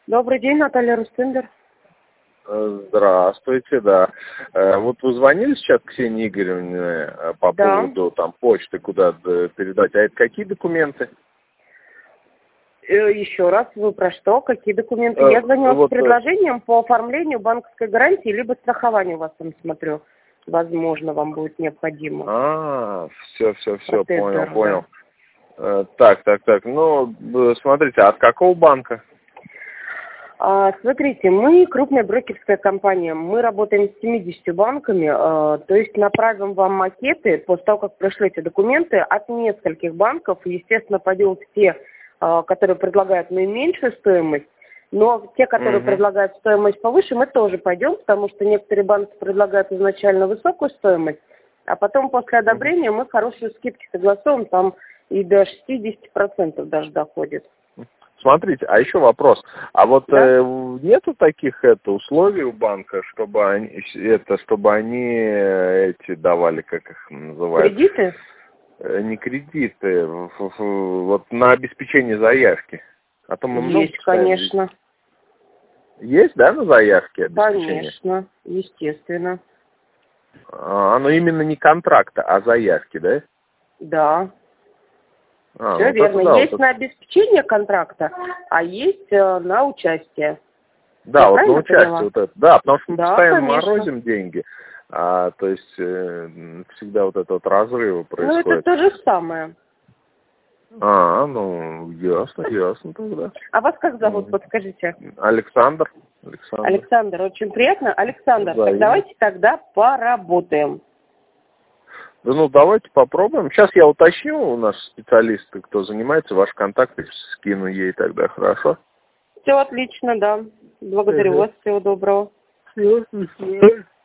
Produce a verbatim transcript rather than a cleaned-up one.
Добрый день, Наталья Рустендер. Здравствуйте, да. Вот вы звонили сейчас Ксении Игоревне по Да. поводу там почты, куда передать. А это какие документы? Э, Еще раз, вы про что? Какие документы? Э, Я звонила вот, с предложением по оформлению банковской гарантии, либо страхованию у вас там, смотрю. Возможно, вам будет необходимо. А, все, все, все, Протез понял, ДРВ. понял. Э, Так, так, так. Ну, э, смотрите, от какого банка? А, смотрите, мы крупная брокерская компания. Мы работаем с семьюдесятью банками. а, То есть направим вам макеты после того, как пришлете документы от нескольких банков. Естественно, пойдут те, а, которые предлагают наименьшую стоимость. Но те, которые Мгм. предлагают стоимость повыше, мы тоже пойдем, потому что некоторые банки предлагают изначально высокую стоимость, а потом после одобрения мы хорошие скидки согласуем, там и до шестидесяти процентов даже доходит. Смотрите, а еще вопрос. А вот Да? э, нету таких это условий у банка, чтобы они это, чтобы они э, эти давали, как их называют? Кредиты? Э, Не кредиты, в- в- в- вот на обеспечение заявки. А то мы много Есть, читаем. конечно. Есть, да, на заявке обеспечение? Конечно, естественно. А, оно именно не контракта, а заявки, да? Да, А, все ну вот верно. это да, Есть вот это- на обеспечение контракта, а есть э, на участие. да, Я вот на правильно участие поняла? вот это, да, потому что мы Да, постоянно конечно. морозим деньги, а, то есть э, м, всегда вот это вот разрывы Ну, это происходят. то же самое. А, ну, ясно, ясно тогда. А вас как зовут, Мгм. подскажите? Александр, Александр. Александр, очень приятно. Александр, так Взаимно. давайте тогда поработаем. Да ну давайте попробуем. Сейчас я уточню у нас специалисты, кто занимается, ваши контакты скину ей тогда, хорошо? Все отлично, да. Благодарю Угу. вас, всего доброго. Все,